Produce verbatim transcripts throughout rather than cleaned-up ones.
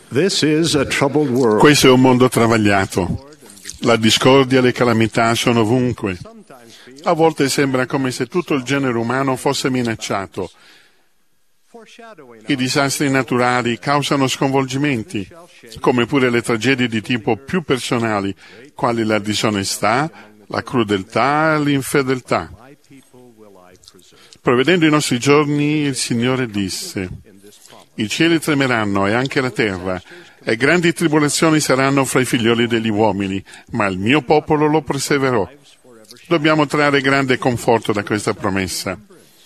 This is a troubled world. Questo è un mondo travagliato. La discordia e le calamità sono ovunque. A volte sembra come se tutto il genere umano fosse minacciato. I disastri naturali causano sconvolgimenti, come pure le tragedie di tipo più personali, quali la disonestà, la crudeltà e l'infedeltà. Prevedendo i nostri giorni, il Signore disse: i cieli tremeranno e anche la terra, e grandi tribolazioni saranno fra i figlioli degli uomini, ma il mio popolo lo preserverò. Dobbiamo trarre grande conforto da questa promessa.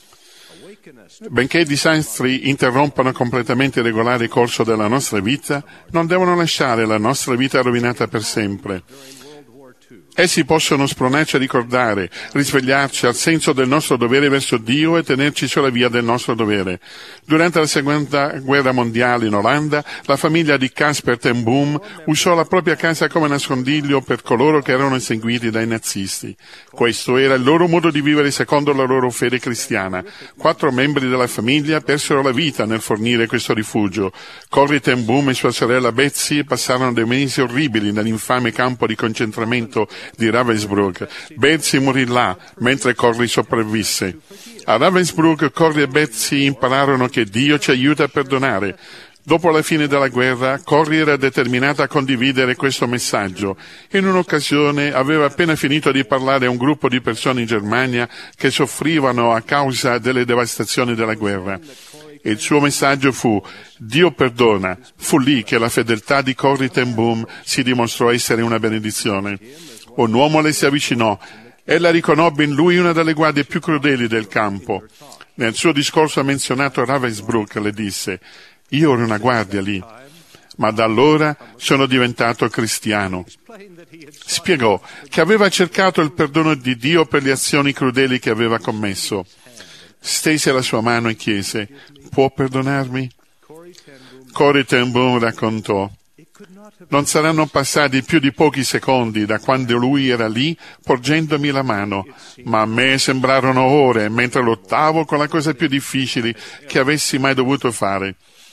Benché i disastri interrompano completamente il regolare corso della nostra vita, non devono lasciare la nostra vita rovinata per sempre. Essi possono spronarci a ricordare, risvegliarci al senso del nostro dovere verso Dio e tenerci sulla via del nostro dovere. Durante la seconda guerra mondiale in Olanda, la famiglia di Casper ten Boom usò la propria casa come nascondiglio per coloro che erano inseguiti dai nazisti. Questo era il loro modo di vivere secondo la loro fede cristiana. Quattro membri della famiglia persero la vita nel fornire questo rifugio. Corrie ten Boom e sua sorella Betsy passarono dei mesi orribili nell'infame campo di concentramento di Ravensbrück. Betsy morì là, mentre Corrie sopravvisse. A Ravensbrück, Corrie e Betsy impararono che Dio ci aiuta a perdonare. Dopo la fine della guerra, Corrie era determinata a condividere questo messaggio. In un'occasione aveva appena finito di parlare a un gruppo di persone in Germania che soffrivano a causa delle devastazioni della guerra. Il suo messaggio fu: Dio perdona. Fu lì che la fedeltà di Corrie ten Boom si dimostrò essere una benedizione. Un uomo le si avvicinò. Ella riconobbe in lui una delle guardie più crudeli del campo. Nel suo discorso ha menzionato Ravensbrück, le disse: io ero una guardia lì, ma da allora sono diventato cristiano. Spiegò che aveva cercato il perdono di Dio per le azioni crudeli che aveva commesso. Stese la sua mano e chiese: può perdonarmi? Corrie ten Boom raccontò: non saranno passati più di pochi secondi da quando lui era lì porgendomi la mano, ma a me sembrarono ore mentre lottavo con la cosa più difficile che avessi mai dovuto fare.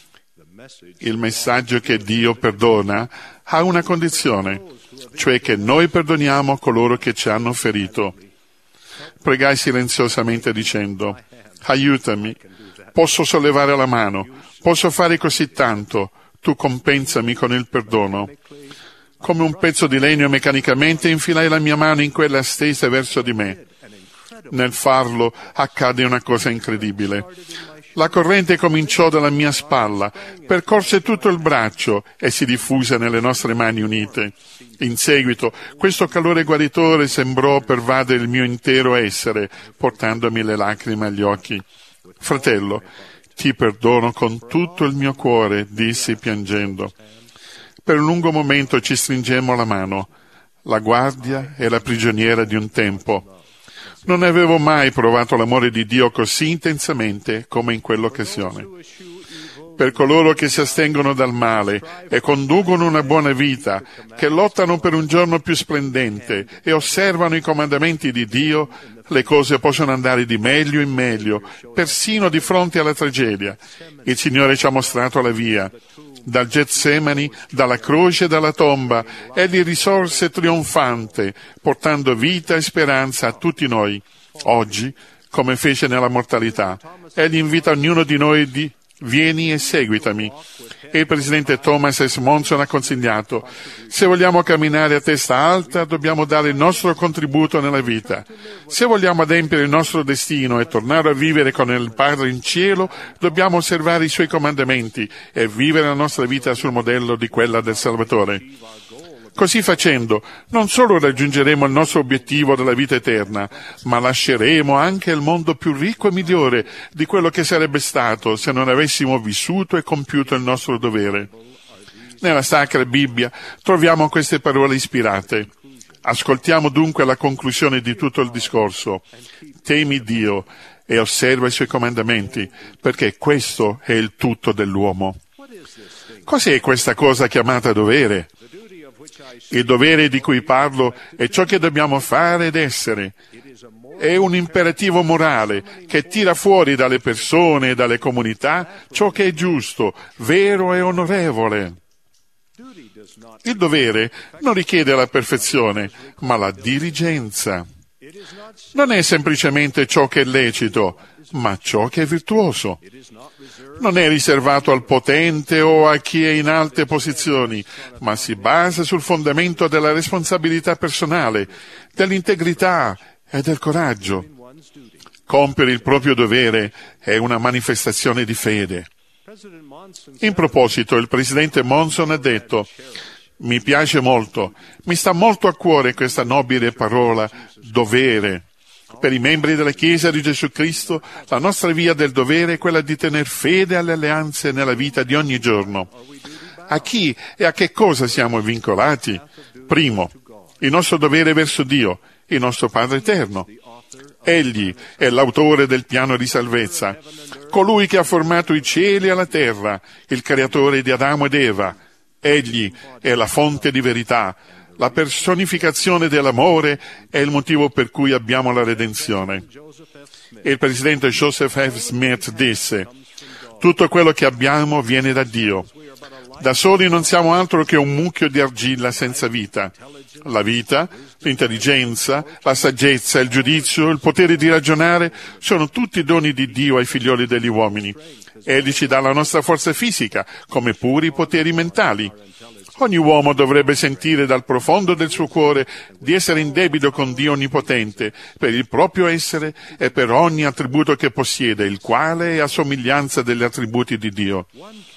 Il messaggio che Dio perdona ha una condizione, cioè che noi perdoniamo coloro che ci hanno ferito. Pregai silenziosamente dicendo: aiutami, posso sollevare la mano, posso fare così tanto, tu compensami con il perdono. Come un pezzo di legno meccanicamente infilai la mia mano in quella stesa verso di me. Nel farlo accade una cosa incredibile. La corrente cominciò dalla mia spalla, percorse tutto il braccio e si diffuse nelle nostre mani unite. In seguito, questo calore guaritore sembrò pervadere il mio intero essere, portandomi le lacrime agli occhi. Fratello, ti perdono con tutto il mio cuore, dissi piangendo. Per un lungo momento ci stringemmo la mano. La guardia e la prigioniera di un tempo. Non avevo mai provato l'amore di Dio così intensamente come in quell'occasione. Per coloro che si astengono dal male e conducono una buona vita, che lottano per un giorno più splendente e osservano i comandamenti di Dio, le cose possono andare di meglio in meglio, persino di fronte alla tragedia. Il Signore ci ha mostrato la via. Dal Getsemani, dalla croce e dalla tomba, Egli risorse trionfante, portando vita e speranza a tutti noi. Oggi, come fece nella mortalità, Egli invita ognuno di noi di vieni e seguitami. E il presidente Thomas S. Monson ha consigliato: se vogliamo camminare a testa alta, dobbiamo dare il nostro contributo nella vita. Se vogliamo adempiere il nostro destino e tornare a vivere con il Padre in cielo, dobbiamo osservare i Suoi comandamenti e vivere la nostra vita sul modello di quella del Salvatore. Così facendo, non solo raggiungeremo il nostro obiettivo della vita eterna, ma lasceremo anche il mondo più ricco e migliore di quello che sarebbe stato se non avessimo vissuto e compiuto il nostro dovere. Nella Sacra Bibbia troviamo queste parole ispirate. Ascoltiamo dunque la conclusione di tutto il discorso. Temi Dio e osserva i Suoi comandamenti, perché questo è il tutto dell'uomo. Cos'è questa cosa chiamata dovere? Il dovere di cui parlo è ciò che dobbiamo fare ed essere. È un imperativo morale che tira fuori dalle persone e dalle comunità ciò che è giusto, vero e onorevole. Il dovere non richiede la perfezione, ma la diligenza. Non è semplicemente ciò che è lecito, ma ciò che è virtuoso. Non è riservato al potente o a chi è in alte posizioni, ma si basa sul fondamento della responsabilità personale, dell'integrità e del coraggio. Compiere il proprio dovere è una manifestazione di fede. In proposito, il presidente Monson ha detto: mi piace molto, mi sta molto a cuore questa nobile parola, dovere. Per i membri della Chiesa di Gesù Cristo, la nostra via del dovere è quella di tener fede alle alleanze nella vita di ogni giorno. A chi e a che cosa siamo vincolati? Primo, il nostro dovere verso Dio, il nostro Padre eterno. Egli è l'autore del piano di salvezza, colui che ha formato i cieli e la terra, il creatore di Adamo ed Eva. Egli è la fonte di verità, la personificazione dell'amore è il motivo per cui abbiamo la redenzione. Il presidente Joseph F. Smith disse: tutto quello che abbiamo viene da Dio. Da soli non siamo altro che un mucchio di argilla senza vita. La vita, l'intelligenza, la saggezza, il giudizio, il potere di ragionare sono tutti doni di Dio ai figlioli degli uomini. Egli ci dà la nostra forza fisica, come puri poteri mentali. Ogni uomo dovrebbe sentire dal profondo del suo cuore di essere in debito con Dio Onnipotente per il proprio essere e per ogni attributo che possiede, il quale è a somiglianza degli attributi di Dio.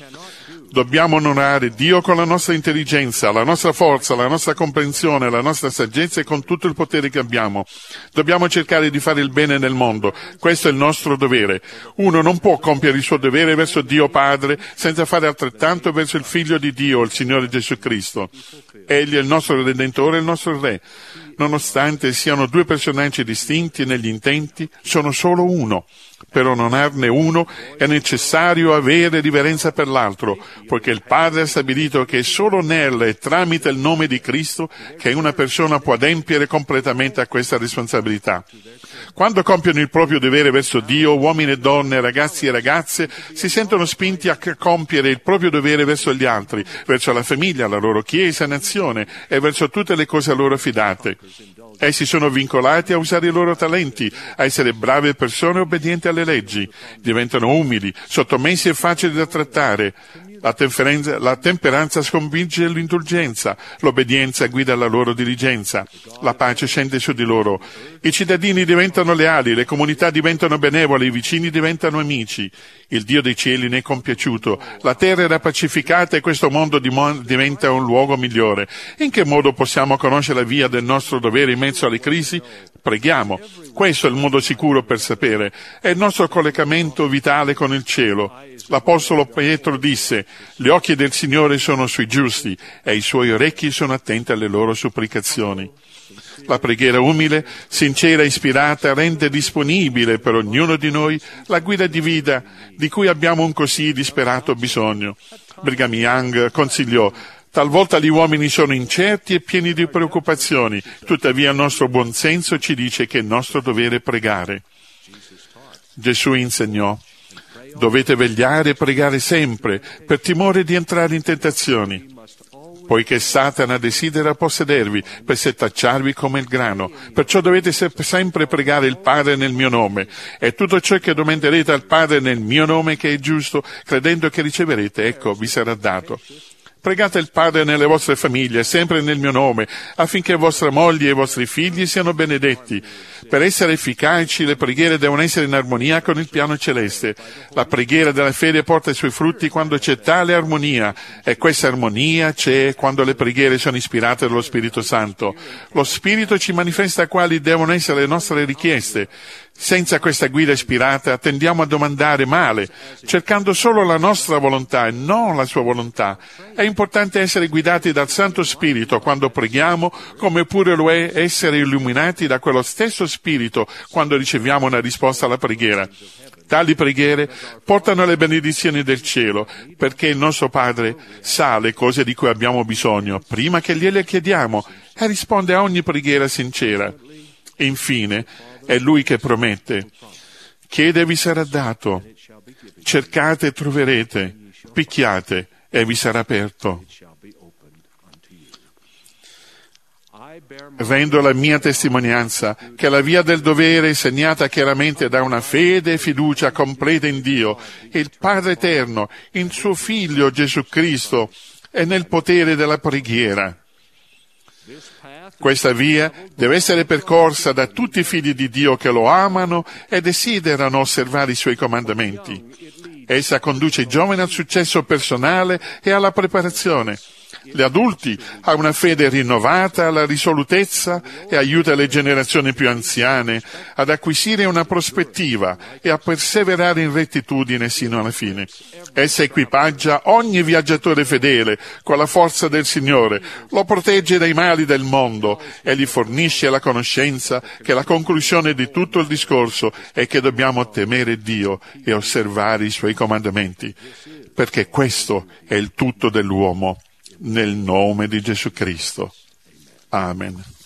Dobbiamo onorare Dio con la nostra intelligenza, la nostra forza, la nostra comprensione, la nostra saggezza e con tutto il potere che abbiamo. Dobbiamo cercare di fare il bene nel mondo. Questo è il nostro dovere. Uno non può compiere il suo dovere verso Dio Padre senza fare altrettanto verso il Figlio di Dio, il Signore Gesù Cristo. Egli è il nostro Redentore e il nostro Re. Nonostante siano due personaggi distinti negli intenti, sono solo uno. Per onorarne uno è necessario avere riverenza per l'altro, poiché il Padre ha stabilito che è solo nel e tramite il nome di Cristo che una persona può adempiere completamente a questa responsabilità. Quando compiono il proprio dovere verso Dio, uomini e donne, ragazzi e ragazze si sentono spinti a compiere il proprio dovere verso gli altri, verso la famiglia, la loro chiesa, nazione e verso tutte le cose a loro affidate. Essi sono vincolati a usare i loro talenti, a essere brave persone obbedienti alle leggi. Diventano umili, sottomessi e facili da trattare. La temperanza, la temperanza sconfigge l'indulgenza, l'obbedienza guida la loro diligenza, la pace scende su di loro. I cittadini diventano leali, le comunità diventano benevole, i vicini diventano amici. Il Dio dei cieli ne è compiaciuto, la terra era pacificata e questo mondo diventa un luogo migliore. In che modo possiamo conoscere la via del nostro dovere in mezzo alle crisi? Preghiamo. Questo è il modo sicuro per sapere. È il nostro collegamento vitale con il cielo. L'Apostolo Pietro disse: «Gli occhi del Signore sono sui giusti e i suoi orecchi sono attenti alle loro supplicazioni». La preghiera umile, sincera e ispirata rende disponibile per ognuno di noi la guida di vita di cui abbiamo un così disperato bisogno. Brigham Young consigliò: «Talvolta gli uomini sono incerti e pieni di preoccupazioni, tuttavia il nostro buon senso ci dice che è nostro dovere pregare». Gesù insegnò: «Dovete vegliare e pregare sempre, per timore di entrare in tentazioni, poiché Satana desidera possedervi per setacciarvi come il grano. Perciò dovete sempre pregare il Padre nel mio nome, e tutto ciò che domanderete al Padre nel mio nome, che è giusto, credendo che riceverete, ecco, vi sarà dato». Pregate il Padre nelle vostre famiglie, sempre nel mio nome, affinché vostre mogli e i vostri figli siano benedetti. Per essere efficaci, le preghiere devono essere in armonia con il piano celeste. La preghiera della fede porta i suoi frutti quando c'è tale armonia, e questa armonia c'è quando le preghiere sono ispirate dallo Spirito Santo. Lo Spirito ci manifesta quali devono essere le nostre richieste. Senza questa guida ispirata tendiamo a domandare male, cercando solo la nostra volontà e non la sua volontà. È importante essere guidati dal Santo Spirito quando preghiamo, come pure lo è essere illuminati da quello stesso Spirito quando riceviamo una risposta alla preghiera. Tali preghiere portano le benedizioni del cielo, perché il nostro Padre sa le cose di cui abbiamo bisogno, prima che gliele chiediamo, e risponde a ogni preghiera sincera. Infine, è Lui che promette: «Chiede e vi sarà dato, cercate e troverete, picchiate e vi sarà aperto». Rendo la mia testimonianza che la via del dovere è segnata chiaramente da una fede e fiducia completa in Dio, il Padre Eterno, in suo Figlio Gesù Cristo e nel potere della preghiera. Questa via deve essere percorsa da tutti i figli di Dio che lo amano e desiderano osservare i suoi comandamenti. Essa conduce i giovani al successo personale e alla preparazione. Gli adulti a una fede rinnovata, alla risolutezza e aiuta le generazioni più anziane ad acquisire una prospettiva e a perseverare in rettitudine sino alla fine. Essa equipaggia ogni viaggiatore fedele con la forza del Signore, lo protegge dai mali del mondo e gli fornisce la conoscenza che la conclusione di tutto il discorso è che dobbiamo temere Dio e osservare i Suoi comandamenti, perché questo è il tutto dell'uomo. Nel nome di Gesù Cristo. Amen.